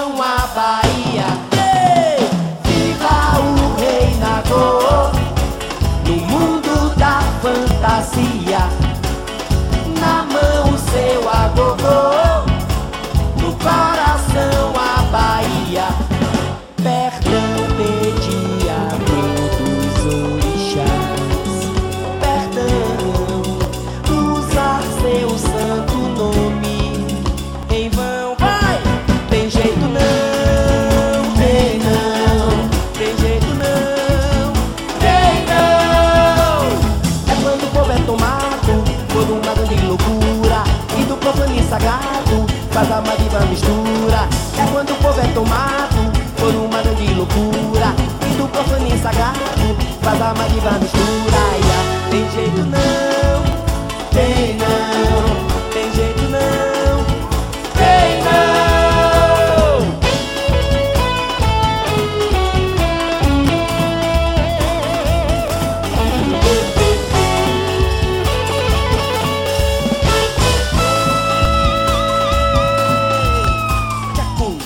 coração a Bahia. Viva o rei Nagô, no mundo da fantasia. Na mão o seu agogô, no coração a Bahia. Perdão pedi a todos os orixás, perdão, usar seu santo nome em vão. Vai! Tem jeito não, tem não, tem jeito não, tem não. É quando o povo é tomado por uma grande loucura e do profano sagrado faz a mariva mistura. É quando o povo é tomado por uma grande loucura e do profano sagrado faz a mariva mistura.